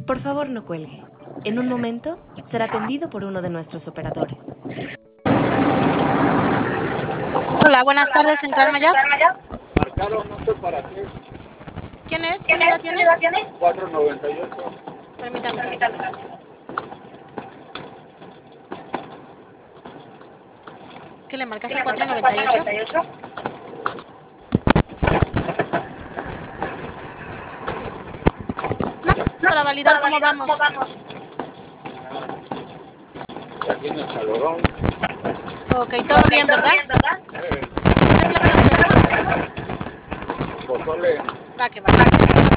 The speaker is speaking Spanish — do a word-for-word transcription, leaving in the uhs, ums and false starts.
Por favor, no cuelgue. En un momento será atendido por uno de nuestros operadores. Hola, buenas tardes, Central Maya. Marcaron un para ti. ¿Quién es? ¿Qué ¿Quién unidad es? ¿Qué tiene? unidad tiene? cuatro noventa y ocho. Permítame. Permítame. ¿Qué le marcaste? ¿Qué le ¿cuatro marcaste? noventa y ocho? cuatro noventa y ocho. No, para validar cómo vamos. ¿Cómo vamos? Ya tiene el calorón. Ok, todo Ok, bien, ¿todo ¿verdad? bien, verdad? ¿Qué plato desea? Pozole. Va, que va.